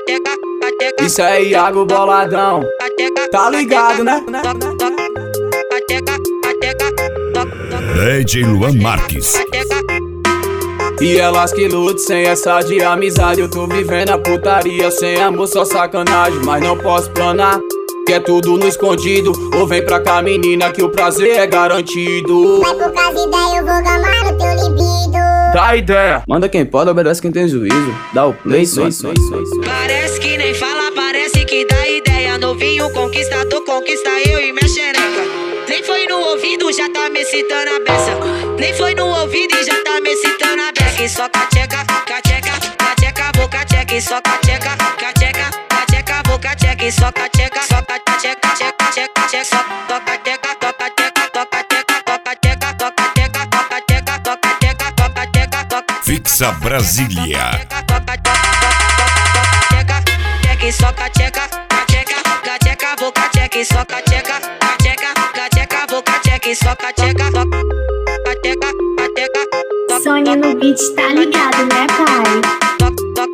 Isso é Iago Boladão, tá ligado, né? DJ Luan Marques. E elas que lutam sem essa de amizade. Eu tô vivendo a putaria sem amor, só sacanagem. Mas não posso planar, que é tudo no escondido. Ou vem pra cá, menina, que o prazer é garantido. Vai por causa ideia, eu vou gamar no teu libido. Dá ideia, manda quem pode, obedece quem tem juízo. Dá o play, Parece que nem fala, parece que dá ideia. Novinho conquistador, conquista eu e minha xereca. Nem foi no ouvido, já tá me citando a beça. Nem foi no ouvido e já tá me citando a beça. E só cateca, cateca, cateca, vou cateca. E só cateca, cateca, cateca, vou cateca. E só cateca, só cateca, cateca, cateca, só cateca, toca teca, toca teca, toca teca, toca teca, toca teca, toca teca, toca teca, toca. Fixa Brasília. E só cateca, cateca, cateca, vou cateca. E só cateca, cateca, cateca, vou cateca. E só cateca, cateca, cateca. Sônia no beat, tá ligado, né, pai?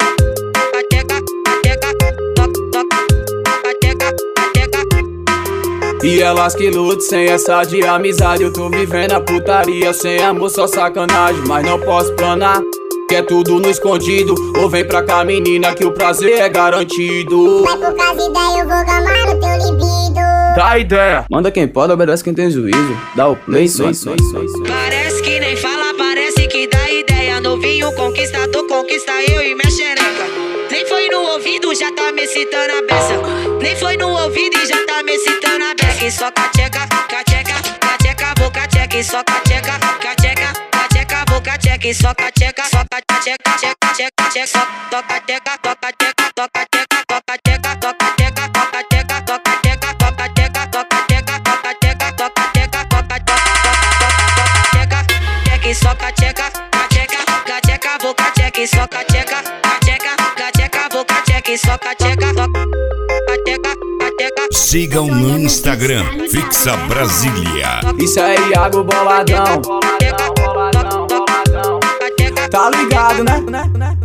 E elas que lutam sem essa de amizade. Eu tô vivendo a putaria sem amor, só sacanagem. Mas não posso planar, que é tudo no escondido. Ou vem pra cá, menina, que o prazer é garantido. Vai por causa ideia, eu vou gamar no teu libido. Dá ideia, manda quem pode, obedece quem tem juízo. Dá o play, Parece que nem fala, parece que dá ideia. Novinho conquistador, conquista eu e minha xereca. Nem foi no ouvido, já tá me citando a beça. Nem foi no ouvido e já tá me citando a beça. E só cateca, cateca, cateca, vou cateca. E só cateca, cateca, cateca, vou cateca. E só cateca, só cateca, cateca, cateca, só toca teca, toca teca, toca teca, toca teca, toca teca, toca teca, toca teca, toca teca, toca teca, toca teca, toca teca, toca teca, teca. E só cateca, cateca, cateca, vou cateca. E só cateca, cateca, cateca, vou cateca. E só cateca, cateca, cateca. Sigam no Instagram, Fixa Brasília. Isso é Iago Boladão, tá ligado, né?